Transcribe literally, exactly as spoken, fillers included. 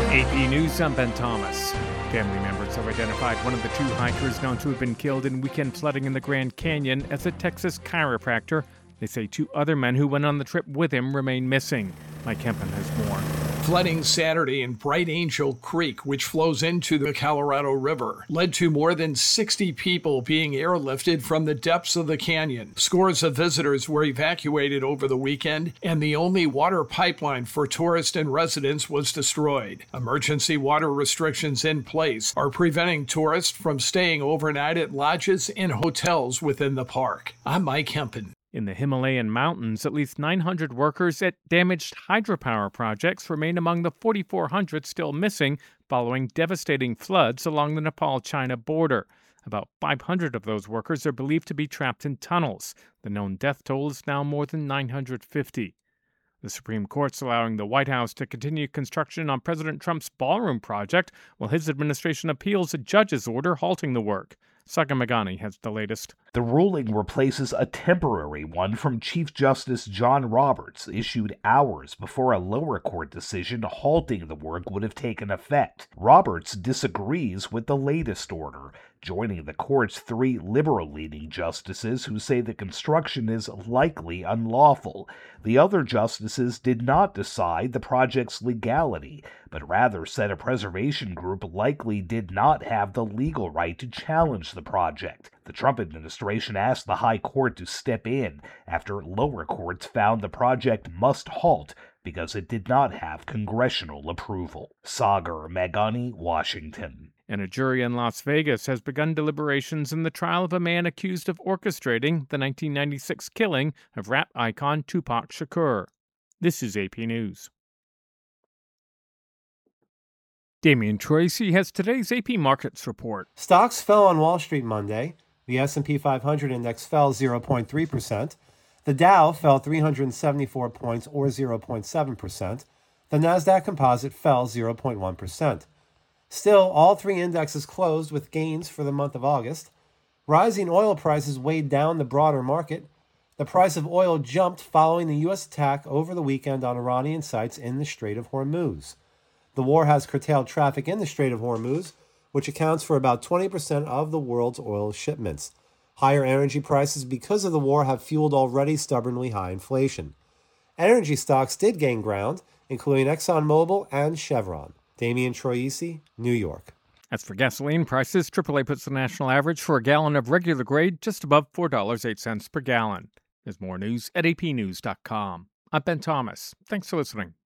A P News, I'm Ben Thomas. Family members have identified one of the two hikers known to have been killed in weekend flooding in the Grand Canyon as a Texas chiropractor. They say two other men who went on the trip with him remain missing. Mike Kempen has more. Flooding Saturday in Bright Angel Creek, which flows into the Colorado River, led to more than sixty people being airlifted from the depths of the canyon. Scores of visitors were evacuated over the weekend, and the only water pipeline for tourists and residents was destroyed. Emergency water restrictions in place are preventing tourists from staying overnight at lodges and hotels within the park. I'm Mike Kempen. In the Himalayan mountains, at least nine hundred workers at damaged hydropower projects remain among the forty-four hundred still missing following devastating floods along the Nepal-China border. About five hundred of those workers are believed to be trapped in tunnels. The known death toll is now more than nine hundred fifty. The Supreme Court's allowing the White House to continue construction on President Trump's ballroom project while his administration appeals a judge's order halting the work. Saga Magani has the latest. The ruling replaces a temporary one from Chief Justice John Roberts, issued hours before a lower court decision halting the work would have taken effect. Roberts disagrees with the latest order, joining the court's three liberal-leaning justices who say the construction is likely unlawful. The other justices did not decide the project's legality, but rather said a preservation group likely did not have the legal right to challenge the project. The Trump administration asked the High Court to step in after lower courts found the project must halt because it did not have congressional approval. Sagar Magani, Washington. And a jury in Las Vegas has begun deliberations in the trial of a man accused of orchestrating the nineteen ninety-six killing of rap icon Tupac Shakur. This is A P News. Damian Tracy has today's A P Markets report. Stocks fell on Wall Street Monday. The S and P five hundred index fell zero point three percent. The Dow fell three hundred seventy-four points, or zero point seven percent. The Nasdaq Composite fell zero point one percent. Still, all three indexes closed with gains for the month of August. Rising oil prices weighed down the broader market. The price of oil jumped following the U S attack over the weekend on Iranian sites in the Strait of Hormuz. The war has curtailed traffic in the Strait of Hormuz, which accounts for about twenty percent of the world's oil shipments. Higher energy prices because of the war have fueled already stubbornly high inflation. Energy stocks did gain ground, including ExxonMobil and Chevron. Damian Troisi, New York. As for gasoline prices, triple A puts the national average for a gallon of regular grade just above four dollars and eight cents per gallon. There's more news at A P news dot com. I'm Ben Thomas. Thanks for listening.